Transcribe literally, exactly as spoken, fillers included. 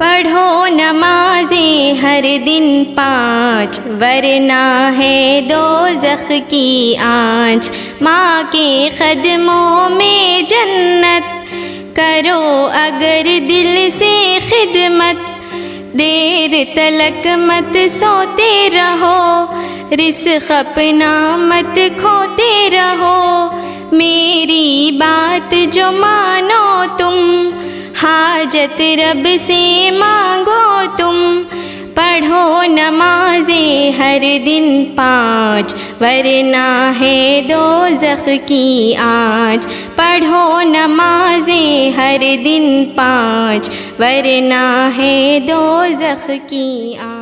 पढ़ो नमाज़ें हर दिन पाँच, वरना है दोज़ख की आँच। माँ के क़दमों में जन्नत, करो अगर दिल से खिदमत। देर तलक मत सोते रहो, रिज़्क़ अपना मत खोते रहो। मेरी बात जो मानो तुम, हाजत रब से मांगो तुम। पढ़ो नमाज़ें हर दिन पाँच, वरना है दोज़ख की आँच। पढ़ो नमाज़ें हर दिन पाँच, वरना है दोज़ख की आँच।